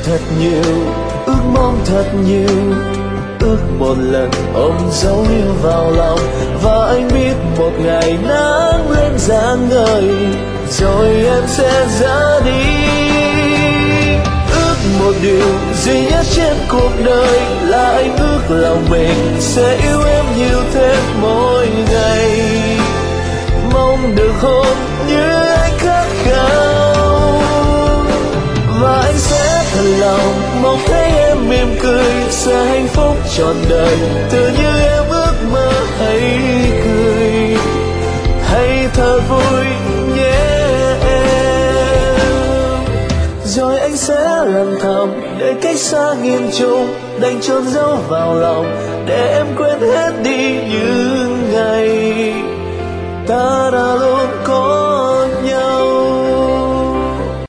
thật nhiều, ước mong thật nhiều, ước một lần ôm dấu yêu vào lòng. Và anh biết một ngày nắng lên rạng ngời, rồi em sẽ ra đi. Ước một điều duy nhất trên cuộc đời là anh ước lòng mình sẽ yêu em nhiều thêm mỗi ngày. Mong được hôn như anh khát khao, và anh sẽ thật lòng mong thấy em mỉm cười, sẽ hạnh phúc trọn đời tự như em ước mơ. Hãy cười, hãy thật vui nhé em. Rồi anh sẽ lần thầm để cách xa nghìn trùng, đành chôn dấu vào lòng để em quên hết đi những ngày ta đã luôn có.